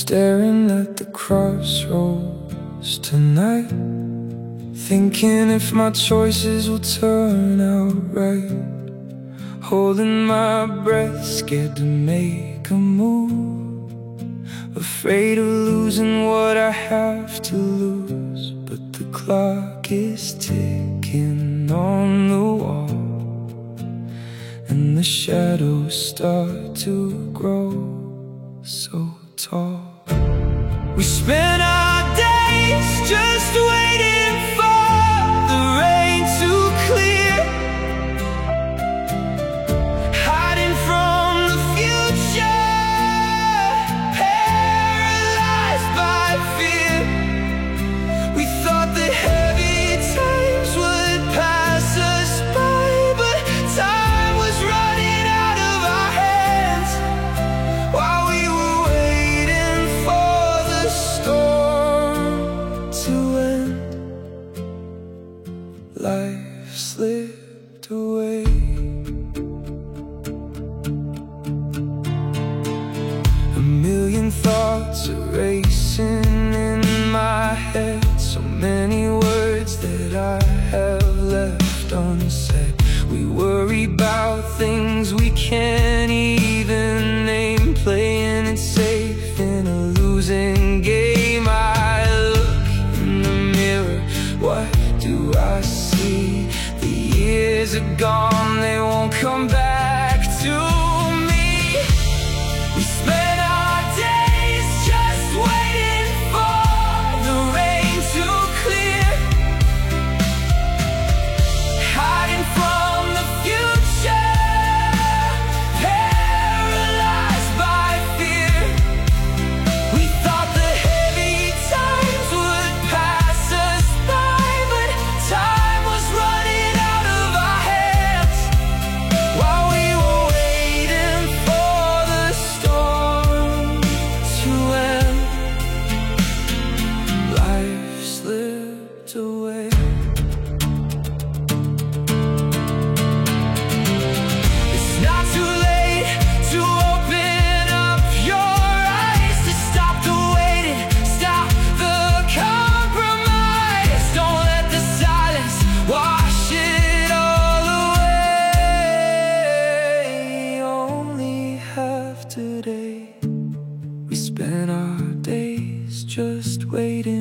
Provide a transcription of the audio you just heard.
staring at the crossroads tonight, thinking if my choices will turn out right. Holding my breath, scared to make a move, afraid of losing what I have to lose. But the clock is ticking on the wall, and the shadows start to grow so tall. We spent our days just waiting for the rain to clear, hiding from the future, paralyzed by fear. We thought the heavy times would pass us by, but time was running out of our hands while we were waiting for the storm to end. Life slipped away. A million thoughts are racing in my head, so many words that I have left unsaid. We worry about things we can't even name, playing it safe in a losing game. I look in the mirror, what do I see? The years are gone, they won't come back to me. We spent our days just waiting for the rain to clear, hiding from the future, paralyzed by fear. We thought the heavy times would pass us by, but time was running out of our hands while we were waiting for the storm to end. Life slipped away. It's not too late to open up your eyes, to stop the waiting, stop the compromise. Don't let the silence wash it all away. Only half today. We spent our days just waiting